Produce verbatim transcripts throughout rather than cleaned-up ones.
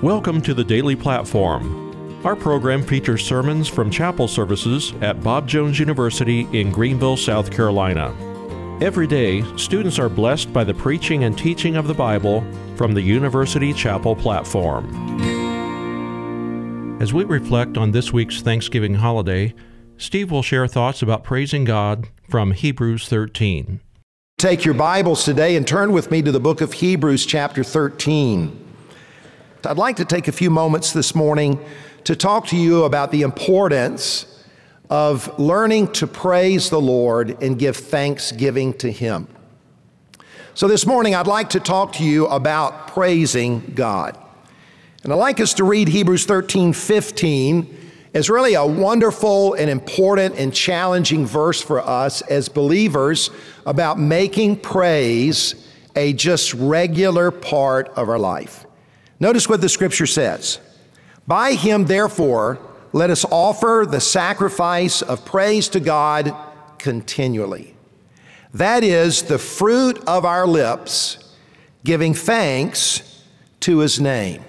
Welcome to the Daily Platform. Our program features sermons from chapel services at Bob Jones University in Greenville, South Carolina. Every day, students are blessed by the preaching and teaching of the Bible from the University Chapel platform. As we reflect on this week's Thanksgiving holiday, Steve will share thoughts about praising God from Hebrews thirteen. Take your Bibles today and turn with me to the book of Hebrews chapter thirteen. I'd like to take a few moments this morning to talk to you about the importance of learning to praise the Lord and give thanksgiving to Him. So this morning I'd like to talk to you about praising God. And I'd like us to read Hebrews thirteen fifteen as really a wonderful and important and challenging verse for us as believers about making praise a just regular part of our life. Notice what the scripture says. By Him, therefore, let us offer the sacrifice of praise to God continually. That is the fruit of our lips, giving thanks to His name.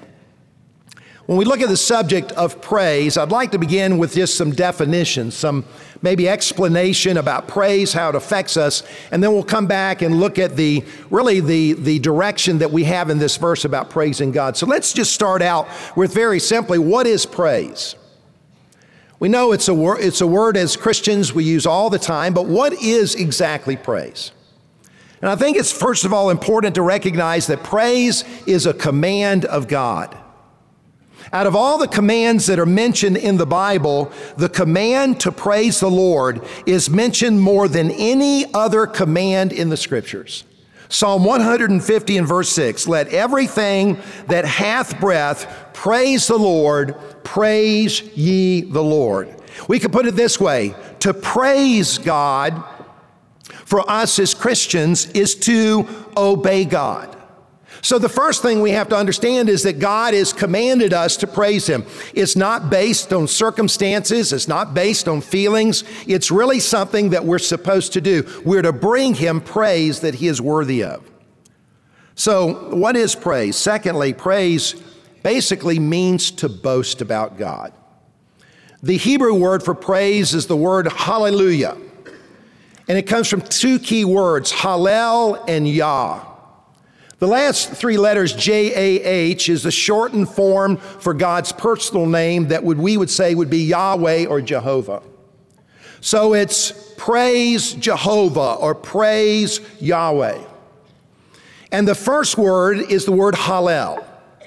When we look at the subject of praise, I'd like to begin with just some definitions, some maybe explanation about praise, how it affects us, and then we'll come back and look at the really the, the direction that we have in this verse about praising God. So let's just start out with very simply, what is praise? We know it's a word, it's a word as Christians we use all the time, but what is exactly praise? And I think it's first of all important to recognize that praise is a command of God. Out of all the commands that are mentioned in the Bible, the command to praise the Lord is mentioned more than any other command in the Scriptures. Psalm one hundred fifty and verse six, let everything that hath breath praise the Lord, praise ye the Lord. We could put it this way, to praise God for us as Christians is to obey God. So the first thing we have to understand is that God has commanded us to praise Him. It's not based on circumstances. It's not based on feelings. It's really something that we're supposed to do. We're to bring Him praise that He is worthy of. So what is praise? Secondly, praise basically means to boast about God. The Hebrew word for praise is the word hallelujah. And it comes from two key words, hallel and yah. The last three letters, J A H, is the shortened form for God's personal name that would we would say would be Yahweh or Jehovah. So it's praise Jehovah or praise Yahweh. And the first word is the word hallel.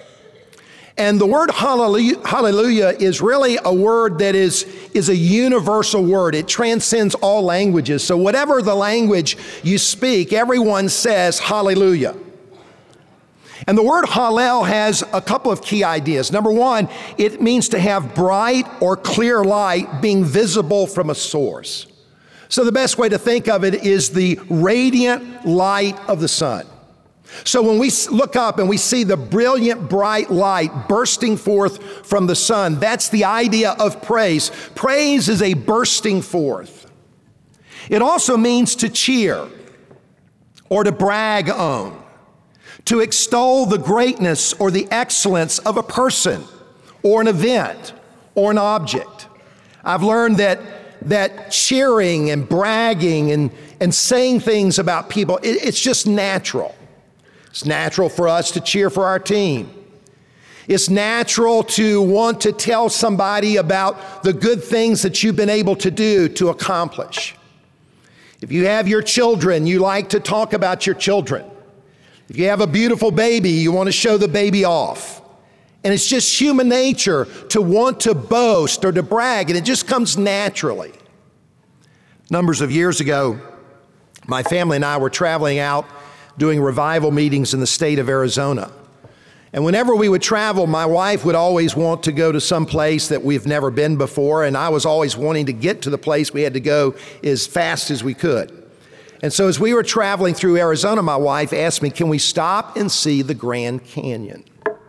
And the word hallelujah, hallelujah is really a word that is, is a universal word. It transcends all languages. So whatever the language you speak, everyone says hallelujah. And the word hallel has a couple of key ideas. Number one, it means to have bright or clear light being visible from a source. So the best way to think of it is the radiant light of the sun. So when we look up and we see the brilliant, bright light bursting forth from the sun, that's the idea of praise. Praise is a bursting forth. It also means to cheer or to brag on, to extol the greatness or the excellence of a person or an event or an object. I've learned that that cheering and bragging and, and saying things about people, it, it's just natural. It's natural for us to cheer for our team. It's natural to want to tell somebody about the good things that you've been able to do, to accomplish. If you have your children, you like to talk about your children. If you have a beautiful baby, you want to show the baby off. And it's just human nature to want to boast or to brag, and it just comes naturally. Numbers of years ago, my family and I were traveling out doing revival meetings in the state of Arizona. And whenever we would travel, my wife would always want to go to some place that we've never been before, and I was always wanting to get to the place we had to go as fast as we could. And so as we were traveling through Arizona, my wife asked me, can we stop and see the Grand Canyon?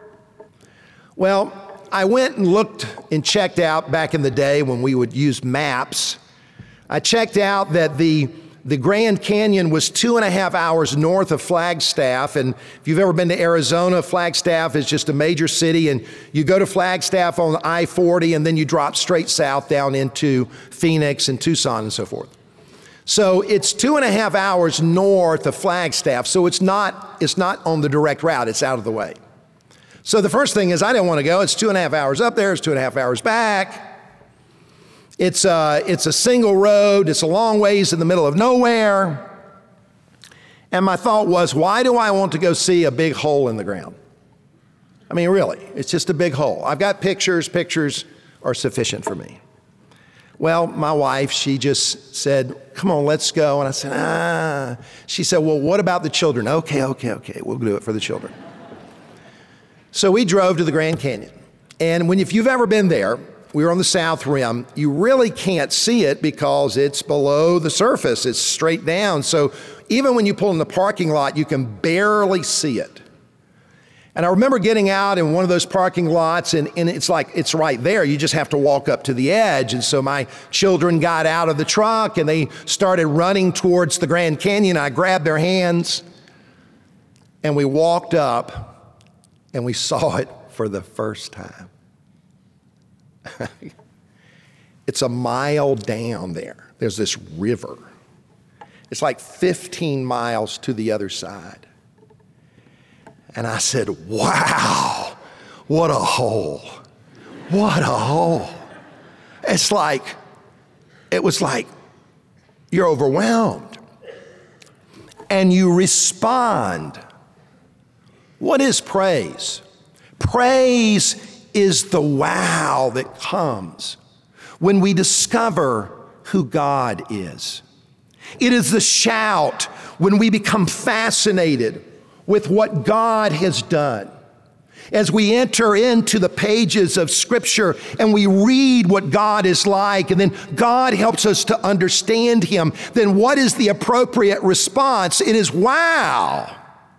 Well, I went and looked and checked out back in the day when we would use maps. I checked out that the the Grand Canyon was two and a half hours north of Flagstaff. And if you've ever been to Arizona, Flagstaff is just a major city. And you go to Flagstaff on I forty, and then you drop straight south down into Phoenix and Tucson and so forth. So it's two and a half hours north of Flagstaff. So it's not, it's not on the direct route. It's out of the way. So the first thing is, I didn't want to go. It's two and a half hours up there. It's two and a half hours back. It's a, it's a single road. It's a long ways in the middle of nowhere. And my thought was, why do I want to go see a big hole in the ground? I mean, really, it's just a big hole. I've got pictures. Pictures are sufficient for me. Well, my wife, she just said, come on, let's go. And I said, ah. She said, well, what about the children? Okay, okay, okay. We'll do it for the children. So we drove to the Grand Canyon. And when, if you've ever been there, we were on the south rim. You really can't see it because it's below the surface. It's straight down. So even when you pull in the parking lot, you can barely see it. And I remember getting out in one of those parking lots, and, and it's like, it's right there. You just have to walk up to the edge. And so my children got out of the truck and they started running towards the Grand Canyon. I grabbed their hands and we walked up and we saw it for the first time. It's a mile down there. There's this river. It's like fifteen miles to the other side. And I said, wow, what a hole. What a hole. It's like, it was like you're overwhelmed. And you respond. What is praise? Praise is the wow that comes when we discover who God is. It is the shout when we become fascinated with what God has done. As we enter into the pages of Scripture and we read what God is like, and then God helps us to understand Him, then what is the appropriate response? It is wow.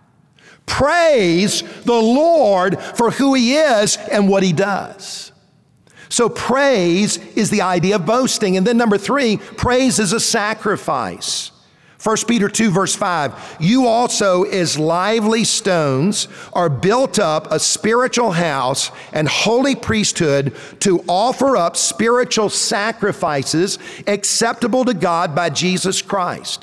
Praise the Lord for who He is and what He does. So praise is the idea of boasting. And then number three, praise is a sacrifice. First Peter two verse five, you also as lively stones are built up a spiritual house and holy priesthood to offer up spiritual sacrifices acceptable to God by Jesus Christ.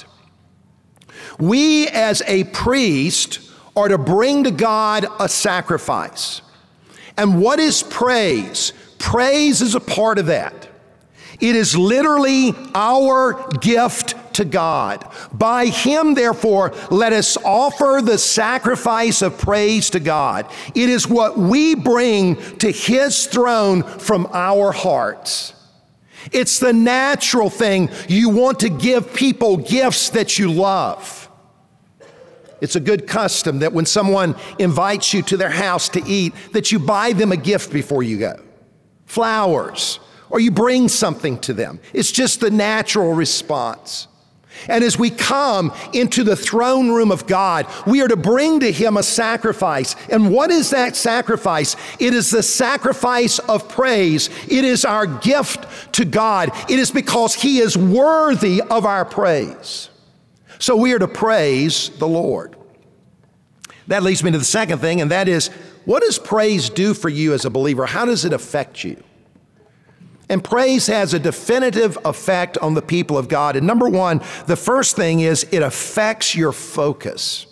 We as a priest are to bring to God a sacrifice. And what is praise? Praise is a part of that. It is literally our gift to God. By Him, therefore, let us offer the sacrifice of praise to God. It is what we bring to His throne from our hearts. It's the natural thing. You want to give people gifts that you love. It's a good custom that when someone invites you to their house to eat, that you buy them a gift before you go. Flowers, or you bring something to them. It's just the natural response. And as we come into the throne room of God, we are to bring to Him a sacrifice. And what is that sacrifice? It is the sacrifice of praise. It is our gift to God. It is because He is worthy of our praise. So we are to praise the Lord. That leads me to the second thing, and that is, what does praise do for you as a believer? How does it affect you? And praise has a definitive effect on the people of God. And number one, the first thing is it affects your focus.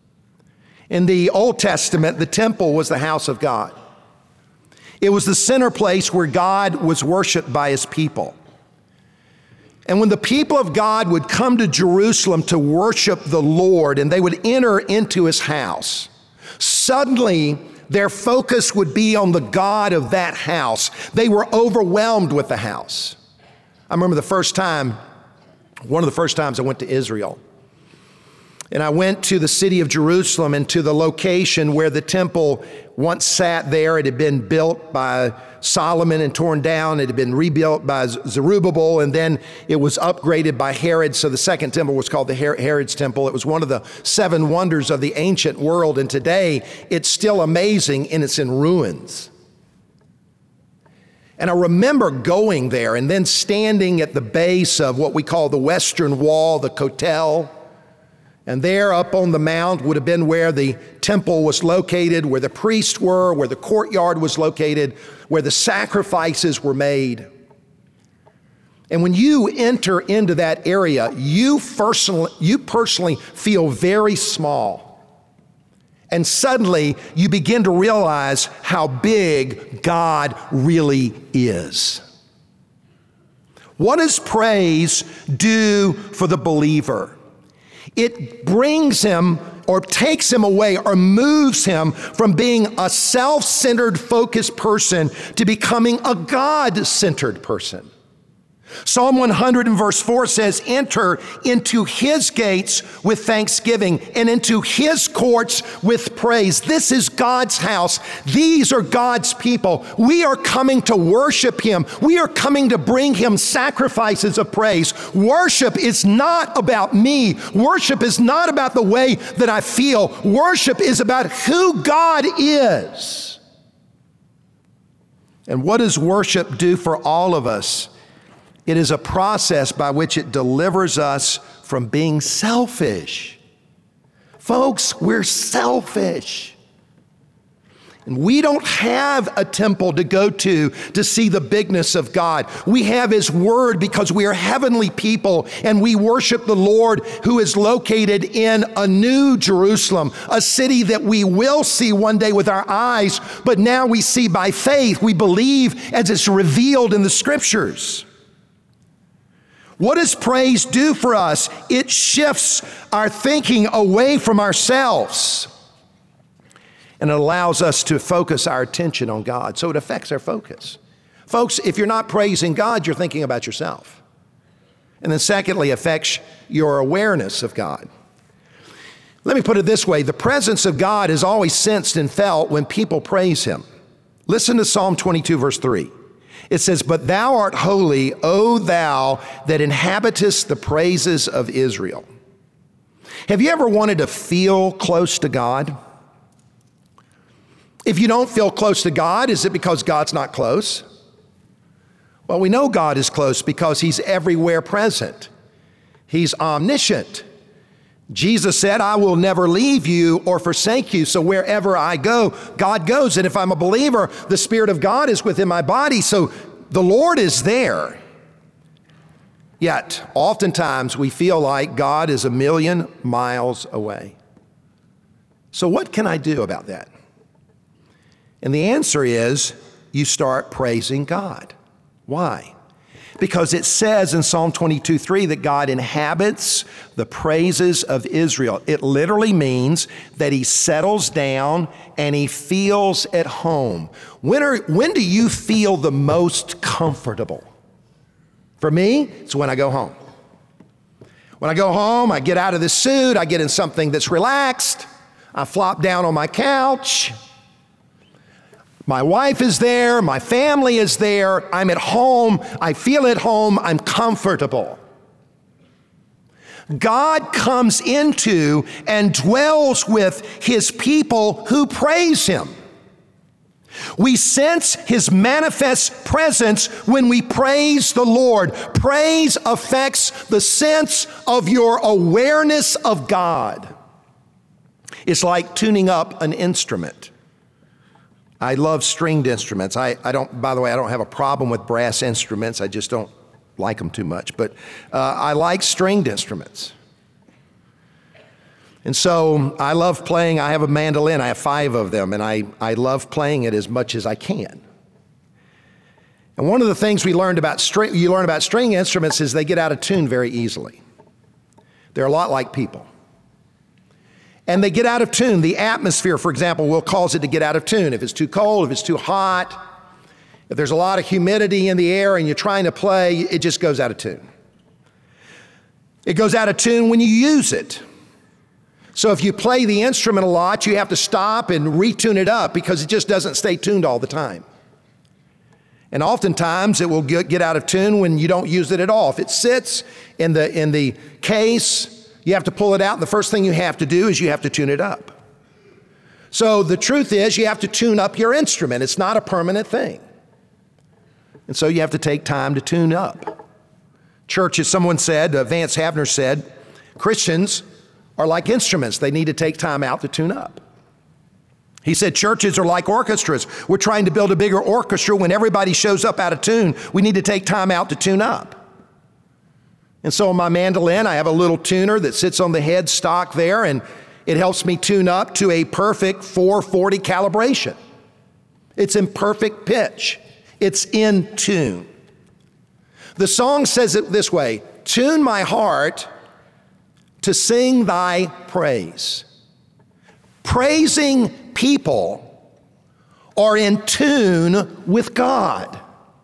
In the Old Testament, the temple was the house of God. It was the center place where God was worshiped by His people. And when the people of God would come to Jerusalem to worship the Lord and they would enter into His house, suddenly their focus would be on the God of that house. They were overwhelmed with the house. I remember the first time, one of the first times I went to Israel. And I went to the city of Jerusalem and to the location where the temple once sat there. It had been built by Solomon and torn down. It had been rebuilt by Zerubbabel, and then it was upgraded by Herod. So the second temple was called the Herod's temple. It was one of the seven wonders of the ancient world, and today it's still amazing and it's in ruins. And I remember going there and then standing at the base of what we call the Western Wall, the Kotel. And there up on the mount would have been where the temple was located, where the priests were, where the courtyard was located, where the sacrifices were made. And when you enter into that area, you personally, you personally feel very small. And suddenly you begin to realize how big God really is. What does praise do for the believer? It brings him or takes him away or moves him from being a self-centered, focused person to becoming a God-centered person. Psalm one hundred and verse four says, enter into his gates with thanksgiving and into his courts with praise. This is God's house. These are God's people. We are coming to worship him. We are coming to bring him sacrifices of praise. Worship is not about me. Worship is not about the way that I feel. Worship is about who God is. And what does worship do for all of us? It is a process by which it delivers us from being selfish. Folks, we're selfish. And we don't have a temple to go to to see the bigness of God. We have his word because we are heavenly people and we worship the Lord who is located in a new Jerusalem, a city that we will see one day with our eyes, but now we see by faith. We believe as it's revealed in the scriptures. What does praise do for us? It shifts our thinking away from ourselves. And it allows us to focus our attention on God. So it affects our focus. Folks, if you're not praising God, you're thinking about yourself. And then secondly, it affects your awareness of God. Let me put it this way. The presence of God is always sensed and felt when people praise him. Listen to Psalm twenty-two, verse three. It says, but thou art holy, O thou that inhabitest the praises of Israel. Have you ever wanted to feel close to God? If you don't feel close to God, is it because God's not close? Well, we know God is close because he's everywhere present. He's omniscient. Jesus said, I will never leave you or forsake you. So wherever I go, God goes. And if I'm a believer, the Spirit of God is within my body. So the Lord is there. Yet, oftentimes we feel like God is a million miles away. So what can I do about that? And the answer is, you start praising God. Why? Because it says in Psalm twenty-two, three that God inhabits the praises of Israel. It literally means that he settles down and he feels at home. When, are, when do you feel the most comfortable? For me, it's when I go home. When I go home, I get out of the suit, I get in something that's relaxed, I flop down on my couch. My wife is there, my family is there, I'm at home, I feel at home, I'm comfortable. God comes into and dwells with his people who praise him. We sense his manifest presence when we praise the Lord. Praise affects the sense of your awareness of God. It's like tuning up an instrument. I love stringed instruments. I, I don't, by the way, I don't have a problem with brass instruments. I just don't like them too much. But uh, I like stringed instruments. And so I love playing. I have a mandolin. I have five of them. And I, I love playing it as much as I can. And one of the things we learned about string, you learn about string instruments is they get out of tune very easily. They're a lot like people. And they get out of tune. The atmosphere, for example, will cause it to get out of tune. If it's too cold, if it's too hot, if there's a lot of humidity in the air and you're trying to play, it just goes out of tune. It goes out of tune when you use it. So if you play the instrument a lot, you have to stop and retune it up because it just doesn't stay tuned all the time. And oftentimes it will get out of tune when you don't use it at all. If it sits in the, in the case, you have to pull it out, and the first thing you have to do is you have to tune it up. So the truth is you have to tune up your instrument. It's not a permanent thing. And so you have to take time to tune up. Church, as someone said, uh, Vance Havner said, Christians are like instruments. They need to take time out to tune up. He said churches are like orchestras. We're trying to build a bigger orchestra. When everybody shows up out of tune, we need to take time out to tune up. And so on my mandolin, I have a little tuner that sits on the head stock there, and it helps me tune up to a perfect four forty calibration. It's in perfect pitch. It's in tune. The song says it this way, tune my heart to sing thy praise. Praising people are in tune with God.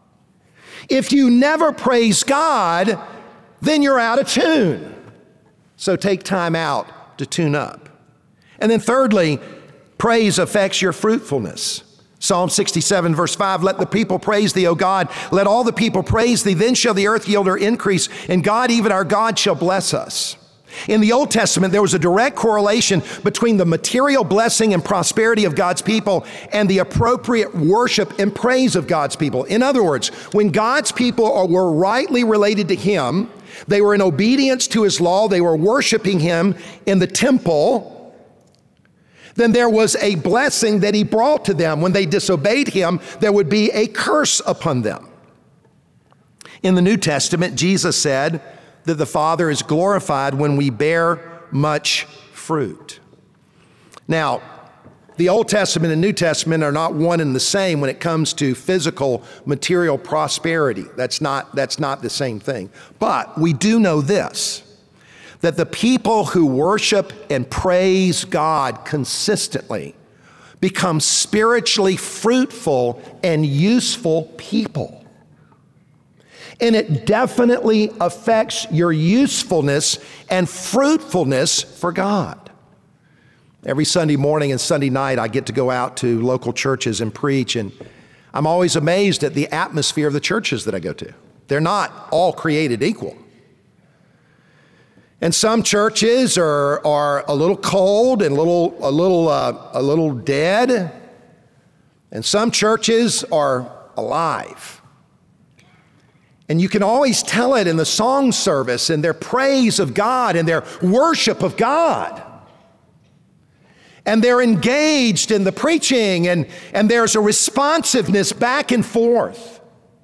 If you never praise God, then you're out of tune. So take time out to tune up. And then thirdly, praise affects your fruitfulness. Psalm sixty-seven, verse five, let the people praise thee, O God. Let all the people praise thee. Then shall the earth yield her increase, and God, even our God, shall bless us. In the Old Testament, there was a direct correlation between the material blessing and prosperity of God's people and the appropriate worship and praise of God's people. In other words, when God's people were rightly related to Him, they were in obedience to His law, they were worshiping Him in the temple, then there was a blessing that He brought to them. When they disobeyed Him, there would be a curse upon them. In the New Testament, Jesus said that the Father is glorified when we bear much fruit. Now, the Old Testament and New Testament are not one and the same when it comes to physical, material prosperity. That's not, that's not the same thing. But we do know this, that the people who worship and praise God consistently become spiritually fruitful and useful people. And it definitely affects your usefulness and fruitfulness for God. Every Sunday morning and Sunday night, I get to go out to local churches and preach, and I'm always amazed at the atmosphere of the churches that I go to. They're not all created equal. And some churches are, are a little cold and a little, a little, uh, a little dead, and some churches are alive. And you can always tell it in the song service and their praise of God and their worship of God. And they're engaged in the preaching, and, and there's a responsiveness back and forth.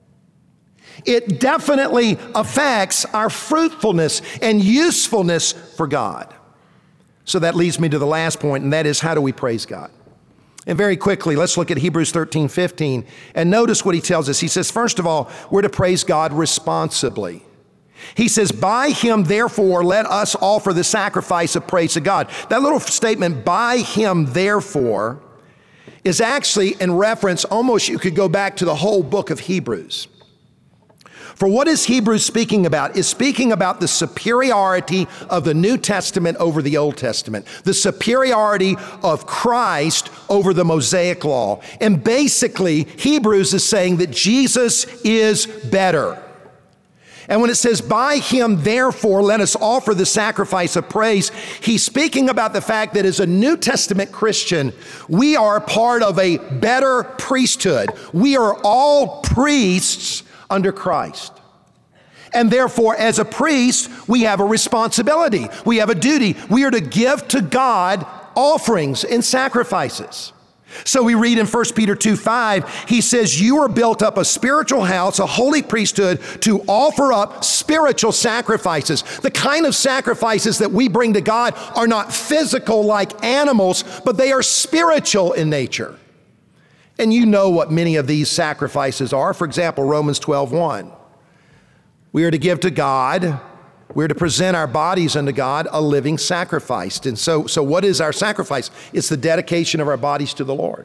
It definitely affects our fruitfulness and usefulness for God. So that leads me to the last point, and that is, how do we praise God? And very quickly, let's look at Hebrews thirteen fifteen, and notice what he tells us. He says, first of all, we're to praise God responsibly. He says, by Him, therefore, let us offer the sacrifice of praise to God. That little statement, by Him, therefore, is actually in reference, almost you could go back to the whole book of Hebrews. For what is Hebrews speaking about? Is speaking about the superiority of the New Testament over the Old Testament, the superiority of Christ over the Mosaic law. And basically, Hebrews is saying that Jesus is better. And when it says, by Him, therefore, let us offer the sacrifice of praise, he's speaking about the fact that as a New Testament Christian, we are part of a better priesthood. We are all priests under Christ. And therefore, as a priest, we have a responsibility. We have a duty. We are to give to God offerings and sacrifices. So we read in First Peter two five, he says, you are built up a spiritual house, a holy priesthood, to offer up spiritual sacrifices. The kind of sacrifices that we bring to God are not physical like animals, but they are spiritual in nature. And you know what many of these sacrifices are. For example, Romans twelve one. We are to give to God, we're to present our bodies unto God a living sacrifice. And so, so what is our sacrifice? It's the dedication of our bodies to the Lord.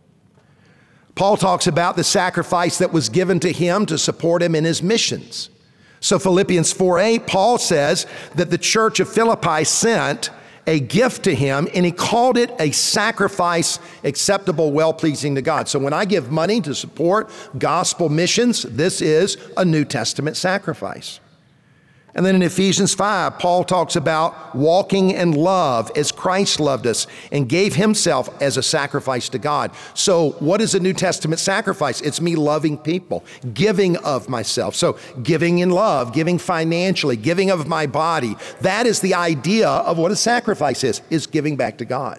Paul talks about the sacrifice that was given to him to support him in his missions. So Philippians four eight, Paul says that the church of Philippi sent a gift to him, and he called it a sacrifice acceptable, well-pleasing to God. So when I give money to support gospel missions, this is a New Testament sacrifice. And then in Ephesians five, Paul talks about walking in love as Christ loved us and gave himself as a sacrifice to God. So what is a New Testament sacrifice? It's me loving people, giving of myself. So giving in love, giving financially, giving of my body. That is the idea of what a sacrifice is, is giving back to God.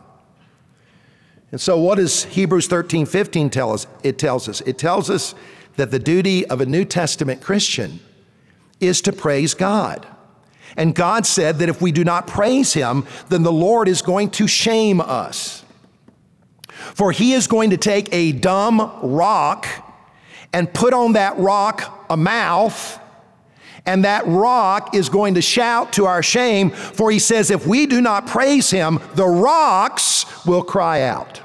And so what does Hebrews thirteen fifteen tell us? It tells us, it tells us that the duty of a New Testament Christian is to praise God. And God said that if we do not praise him, then the Lord is going to shame us. For he is going to take a dumb rock and put on that rock a mouth, and that rock is going to shout to our shame, for he says if we do not praise him, the rocks will cry out.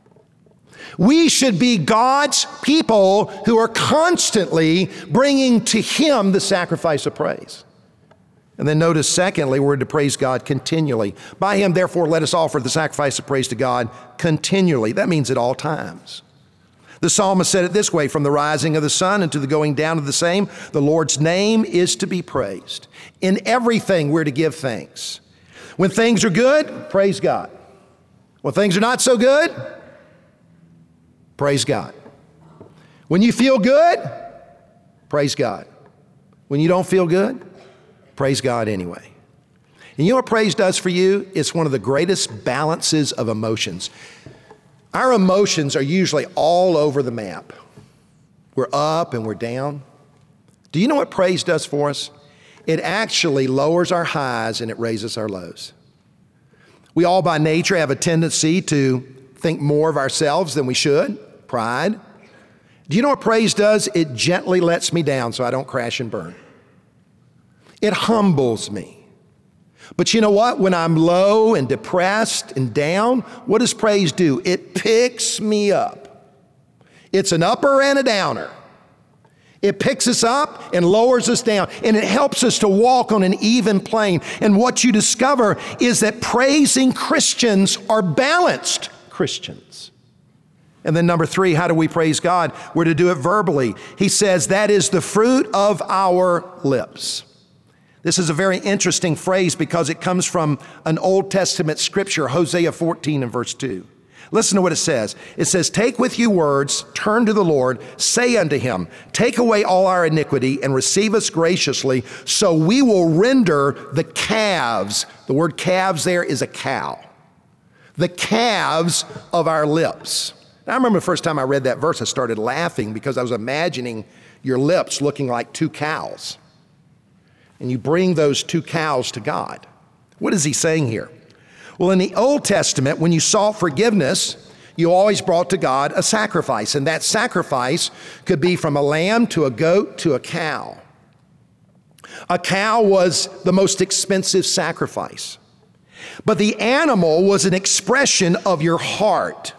We should be God's people who are constantly bringing to him the sacrifice of praise. And then notice, secondly, we're to praise God continually. By him, therefore, let us offer the sacrifice of praise to God continually. That means at all times. The psalmist said it this way, from the rising of the sun and to the going down of the same, the Lord's name is to be praised. In everything, we're to give thanks. When things are good, praise God. When things are not so good, praise God. When you feel good, praise God. When you don't feel good, praise God anyway. And you know what praise does for you? It's one of the greatest balances of emotions. Our emotions are usually all over the map. We're up and we're down. Do you know what praise does for us? It actually lowers our highs and it raises our lows. We all by nature have a tendency to think more of ourselves than we should. Pride. Do you know what praise does? It gently lets me down so I don't crash and burn. It humbles me. But you know what? When I'm low and depressed and down, what does praise do? It picks me up. It's an upper and a downer. It picks us up and lowers us down, and it helps us to walk on an even plane. And what you discover is that praising Christians are balanced Christians. And then number three, how do we praise God? We're to do it verbally. He says that is the fruit of our lips. This is a very interesting phrase because it comes from an Old Testament scripture, Hosea fourteen and verse two. Listen to what it says. It says, take with you words, turn to the Lord, say unto him, take away all our iniquity and receive us graciously, so we will render the calves. The word calves there is a cow. The calves of our lips. I remember the first time I read that verse, I started laughing because I was imagining your lips looking like two cows. And you bring those two cows to God. What is he saying here? Well, in the Old Testament, when you sought forgiveness, you always brought to God a sacrifice. And that sacrifice could be from a lamb to a goat to a cow. A cow was the most expensive sacrifice. But the animal was an expression of your heart.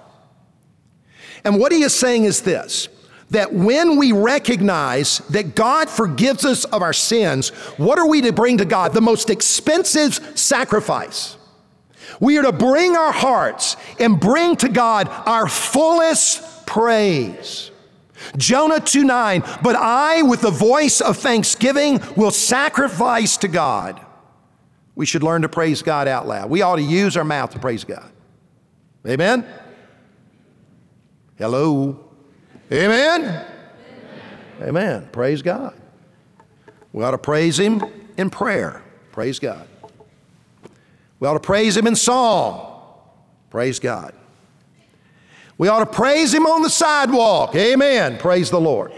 And what he is saying is this, that when we recognize that God forgives us of our sins, what are we to bring to God? The most expensive sacrifice. We are to bring our hearts and bring to God our fullest praise. Jonah two nine, but I with the voice of thanksgiving will sacrifice to God. We should learn to praise God out loud. We ought to use our mouth to praise God. Amen? Hello? Amen? Amen? Amen. Praise God. We ought to praise him in prayer. Praise God. We ought to praise him in song. Praise God. We ought to praise him on the sidewalk. Amen. Praise the Lord.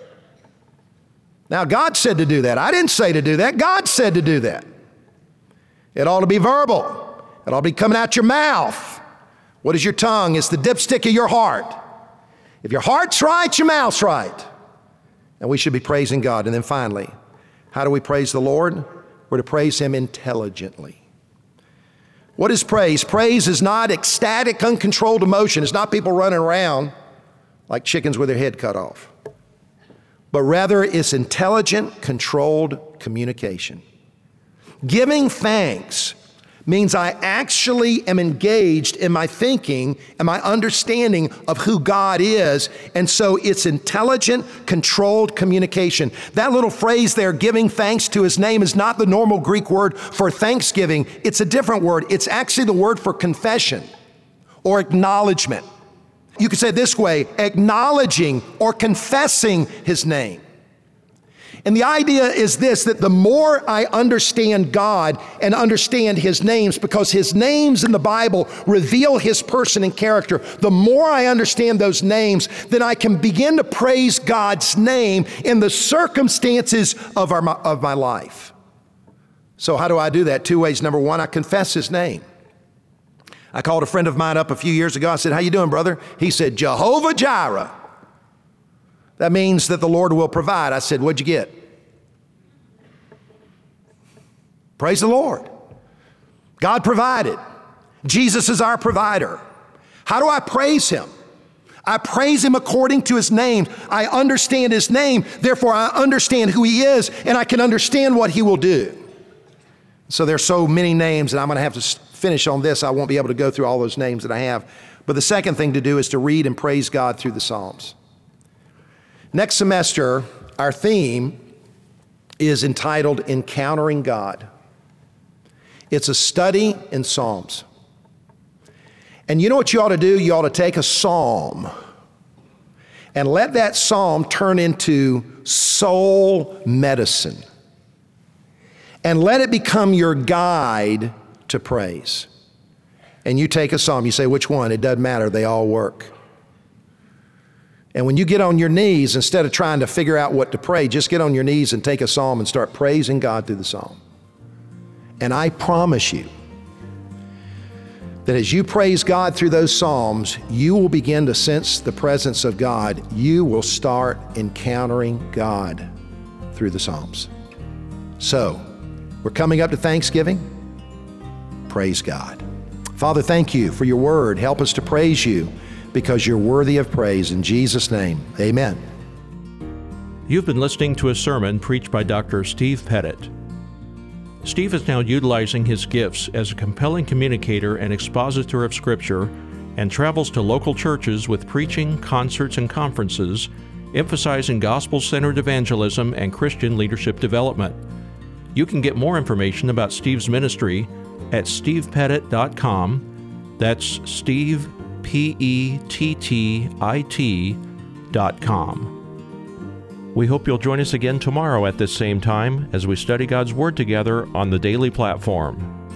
Now, God said to do that. I didn't say to do that. God said to do that. It ought to be verbal. It ought to be coming out your mouth. What is your tongue? It's the dipstick of your heart. If your heart's right, your mouth's right. And we should be praising God. And then finally, how do we praise the Lord? We're to praise him intelligently. What is praise? Praise is not ecstatic, uncontrolled emotion. It's not people running around like chickens with their head cut off. But rather, it's intelligent, controlled communication. Giving thanks means I actually am engaged in my thinking and my understanding of who God is. And so it's intelligent, controlled communication. That little phrase there, giving thanks to his name, is not the normal Greek word for thanksgiving. It's a different word. It's actually the word for confession or acknowledgement. You could say it this way, acknowledging or confessing his name. And the idea is this, that the more I understand God and understand his names, because his names in the Bible reveal his person and character, the more I understand those names, then I can begin to praise God's name in the circumstances of, our, of my life. So how do I do that? Two ways. Number one, I confess his name. I called a friend of mine up a few years ago. I said, "How you doing, brother?" He said, "Jehovah Jireh." That means that the Lord will provide. I said, "What'd you get?" Praise the Lord. God provided. Jesus is our provider. How do I praise him? I praise him according to his name. I understand his name, therefore I understand who he is, and I can understand what he will do. So there's so many names, and I'm going to have to finish on this. I won't be able to go through all those names that I have. But the second thing to do is to read and praise God through the Psalms. Next semester, our theme is entitled Encountering God. It's a study in Psalms. And you know what you ought to do? You ought to take a psalm and let that psalm turn into soul medicine. And let it become your guide to praise. And you take a psalm, you say, which one? It doesn't matter, they all work. And when you get on your knees, instead of trying to figure out what to pray, just get on your knees and take a psalm and start praising God through the psalm. And I promise you that as you praise God through those psalms, you will begin to sense the presence of God. You will start encountering God through the psalms. So, we're coming up to Thanksgiving. Praise God. Father, thank you for your word. Help us to praise you because you're worthy of praise. In Jesus' name, amen. You've been listening to a sermon preached by Doctor Steve Pettit. Steve is now utilizing his gifts as a compelling communicator and expositor of Scripture and travels to local churches with preaching, concerts, and conferences, emphasizing gospel-centered evangelism and Christian leadership development. You can get more information about Steve's ministry at steve pettit dot com. That's Steve, P E T T I T dot com. We hope you'll join us again tomorrow at this same time as we study God's Word together on the Daily Platform.